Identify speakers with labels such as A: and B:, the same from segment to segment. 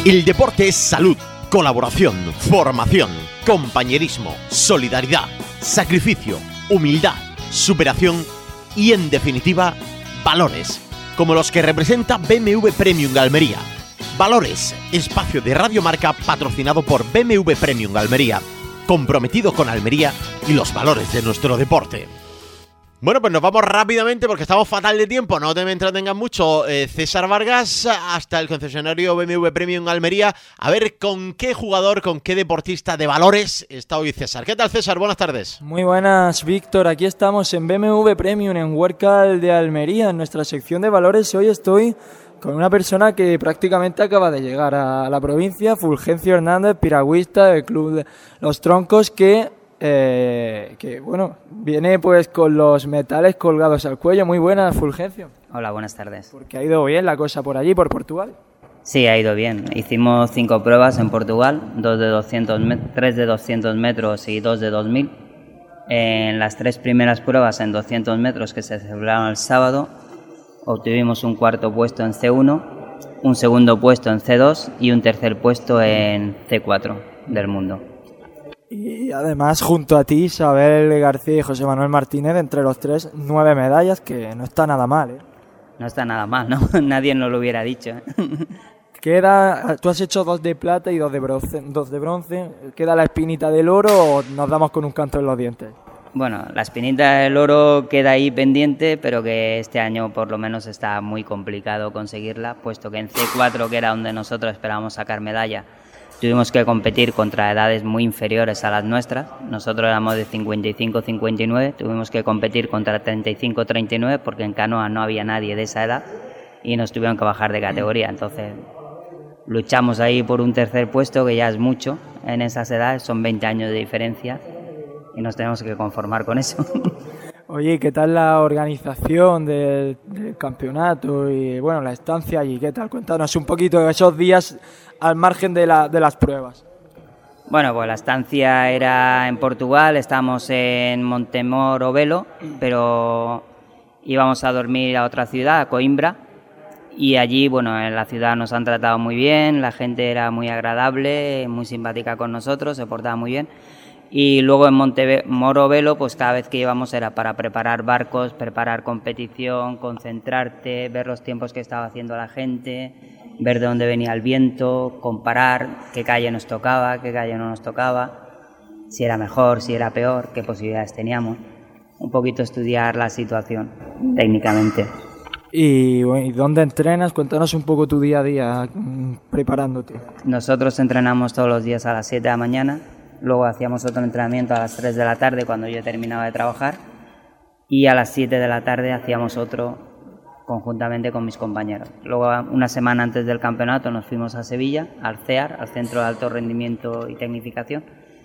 A: El deporte es salud, colaboración, formación, compañerismo, solidaridad, sacrificio, humildad, superación y, en definitiva, valores, como los que representa BMW Premium Almería. Valores, espacio de Radio Marca patrocinado por BMW Premium Almería, comprometido con Almería y los valores de nuestro deporte. Bueno, pues nos vamos rápidamente porque estamos fatal de tiempo, no te me entretengas mucho. César Vargas, hasta el concesionario BMW Premium Almería, a ver con qué jugador, con qué deportista de valores está hoy César. ¿Qué tal, César? Buenas tardes.
B: Muy buenas, Víctor. Aquí estamos en BMW Premium, en Huércal de Almería, en nuestra sección de valores. Hoy estoy con una persona que prácticamente acaba de llegar a la provincia, Fulgencio Hernández, piragüista del Club de los Troncos, que bueno, viene pues con los metales colgados al cuello. Muy buenas, Fulgencio.
C: Hola, buenas tardes.
B: Porque ha ido bien la cosa por allí, por Portugal.
C: Sí, ha ido bien. Hicimos 5 pruebas en Portugal, 3 de 200 metros y 2 de 2000. En las 3 primeras pruebas en 200 metros que se celebraron el sábado, obtuvimos un cuarto puesto en C1, un segundo puesto en C2 y un tercer puesto en C4 del mundo.
B: Y además, junto a ti, Isabel García y José Manuel Martínez, entre los 3, 9 medallas, que no está nada mal, ¿eh?
C: No está nada mal, ¿no? Nadie nos lo hubiera dicho, ¿eh?
B: Tú has hecho 2 de plata y 2 de bronce. ¿Queda la espinita del oro o nos damos con un canto en los dientes?
C: Bueno, la espinita del oro queda ahí pendiente, pero que este año por lo menos está muy complicado conseguirla, puesto que en C4, que era donde nosotros esperábamos sacar medalla, tuvimos que competir contra edades muy inferiores a las nuestras. Nosotros éramos de 55-59, tuvimos que competir contra 35-39 porque en canoa no había nadie de esa edad y nos tuvieron que bajar de categoría. Entonces luchamos ahí por un tercer puesto, que ya es mucho en esas edades, son 20 años de diferencia y nos tenemos que conformar con eso.
B: Oye, ¿qué tal la organización del campeonato y bueno, la estancia allí? ¿Qué tal? Cuéntanos un poquito de esos días al margen de las pruebas.
C: Bueno, pues la estancia era en Portugal, estábamos en Montemor o Velo, pero íbamos a dormir a otra ciudad, a Coimbra, y allí, bueno, en la ciudad nos han tratado muy bien, la gente era muy agradable, muy simpática con nosotros, se portaba muy bien. Y luego en Montemor o Velo, pues cada vez que íbamos era para preparar barcos, preparar competición, concentrarte, ver los tiempos que estaba haciendo la gente, ver de dónde venía el viento, comparar qué calle nos tocaba, qué calle no nos tocaba, si era mejor, si era peor, qué posibilidades teníamos. Un poquito estudiar la situación técnicamente.
B: ¿Y dónde entrenas? Cuéntanos un poco tu día a día preparándote.
C: Nosotros entrenamos todos los días a las 7 de la mañana, luego hacíamos otro entrenamiento a las 3 de la tarde cuando yo terminaba de trabajar y a las 7 de la tarde hacíamos otro conjuntamente con mis compañeros. Luego, una semana antes del campeonato, nos fuimos a Sevilla, al CEAR, al Centro de Alto Rendimiento y Tecnificación,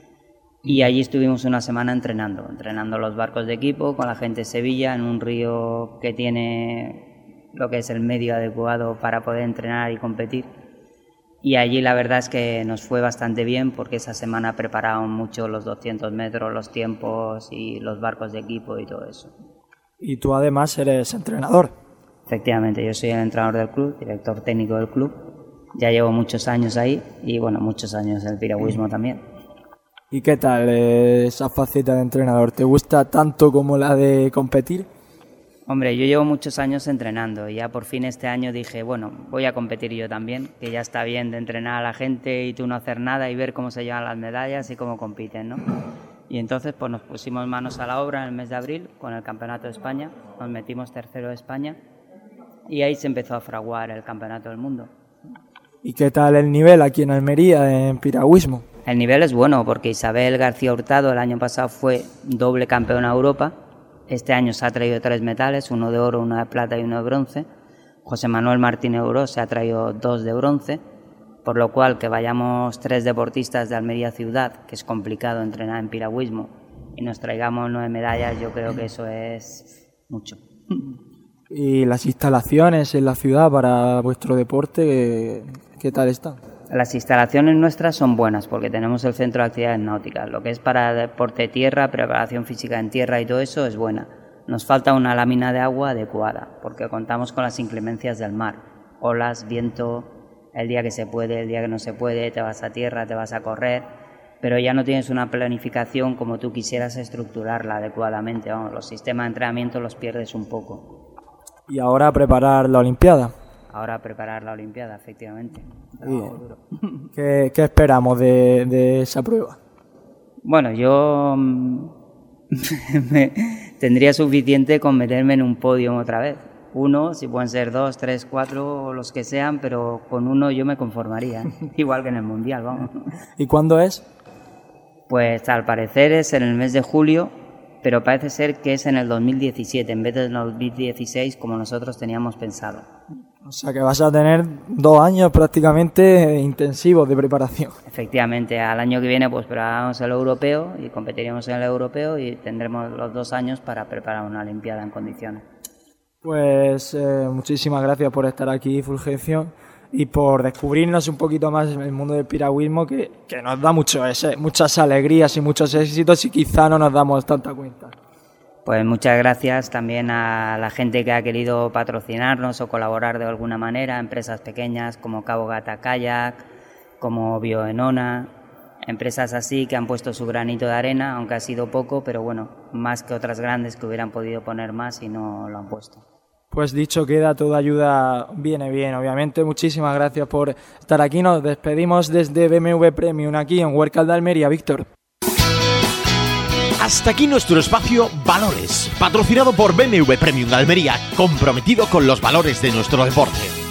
C: y allí estuvimos una semana entrenando los barcos de equipo con la gente de Sevilla, en un río que tiene lo que es el medio adecuado para poder entrenar y competir. Y allí la verdad es que nos fue bastante bien porque esa semana prepararon mucho los 200 metros, los tiempos y los barcos de equipo y todo eso.
B: Y tú además eres entrenador.
C: Efectivamente, yo soy el entrenador del club, director técnico del club. Ya llevo muchos años ahí y bueno, muchos años en el piragüismo también.
B: ¿Y qué tal esa faceta de entrenador? ¿Te gusta tanto como la de competir?
C: Hombre, yo llevo muchos años entrenando y ya por fin este año dije, bueno, voy a competir yo también, que ya está bien de entrenar a la gente y tú no hacer nada y ver cómo se llevan las medallas y cómo compiten, ¿no? Y entonces pues nos pusimos manos a la obra en el mes de abril con el Campeonato de España, nos metimos tercero de España y ahí se empezó a fraguar el Campeonato del Mundo.
B: ¿Y qué tal el nivel aquí en Almería en piragüismo?
C: El nivel es bueno porque Isabel García Hurtado el año pasado fue doble campeona de Europa. Este año se ha traído 3 metales, 1 de oro, 1 de plata y 1 de bronce. José Manuel Martínez Oro se ha traído 2 de bronce, por lo cual que vayamos 3 deportistas de Almería ciudad, que es complicado entrenar en piragüismo, y nos traigamos 9 medallas, yo creo que eso es mucho.
B: ¿Y las instalaciones en la ciudad para vuestro deporte, qué tal están?
C: Las instalaciones nuestras son buenas porque tenemos el centro de actividades náuticas. Lo que es para deporte de tierra, preparación física en tierra y todo eso es buena. Nos falta una lámina de agua adecuada porque contamos con las inclemencias del mar, olas, viento el día que se puede, el día que no se puede, te vas a tierra, te vas a correr, pero ya no tienes una planificación como tú quisieras estructurarla adecuadamente. Vamos, los sistemas de entrenamiento los pierdes un poco.
B: Y ahora a preparar la Olimpiada.
C: Ahora a preparar la Olimpiada, efectivamente.
B: ¿Qué esperamos de esa prueba?
C: Bueno, yo tendría suficiente con meterme en un podio otra vez. 1, si pueden ser 2, 3, 4, los que sean, pero con 1 yo me conformaría, igual que en el Mundial, vamos.
B: ¿Y cuándo es?
C: Pues al parecer es en el mes de julio, pero parece ser que es en el 2017, en vez del 2016 como nosotros teníamos pensado.
B: O sea que vas a tener 2 años prácticamente intensivos de preparación.
C: Efectivamente, al año que viene pues preparamos el europeo y competiremos en el europeo y tendremos los 2 años para preparar una Olimpiada en condiciones.
B: Pues muchísimas gracias por estar aquí, Fulgencio, y por descubrirnos un poquito más en el mundo del piragüismo que nos da muchas alegrías y muchos éxitos y quizá no nos damos tanta cuenta.
C: Pues muchas gracias también a la gente que ha querido patrocinarnos o colaborar de alguna manera, empresas pequeñas como Cabo Gata Kayak, como Bioenona, empresas así que han puesto su granito de arena, aunque ha sido poco, pero bueno, más que otras grandes que hubieran podido poner más y no lo han puesto.
B: Pues dicho queda, toda ayuda viene bien, obviamente. Muchísimas gracias por estar aquí. Nos despedimos desde BMW Premium aquí en Huércal de Almería. Víctor.
A: Hasta aquí nuestro espacio Valores, patrocinado por BMW Premium de Almería, comprometido con los valores de nuestro deporte.